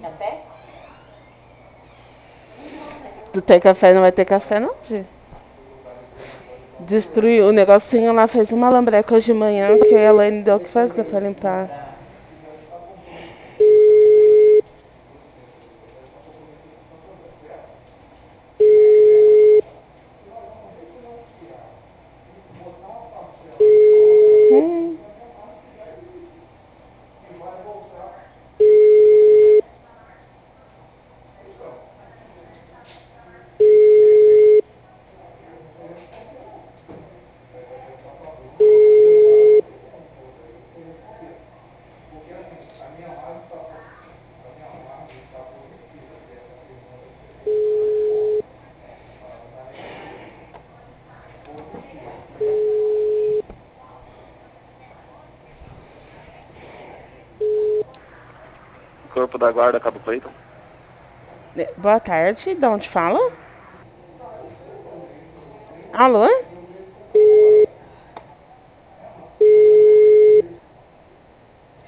Tu tem café, não vai ter café não, Gi? Destruiu o negocinho lá, fez uma lambreca hoje de manhã que a Elaine deu o que fazer pra limpar. Hum. Corpo da Guarda, Cabo Cleiton. Boa tarde, de onde fala? Alô?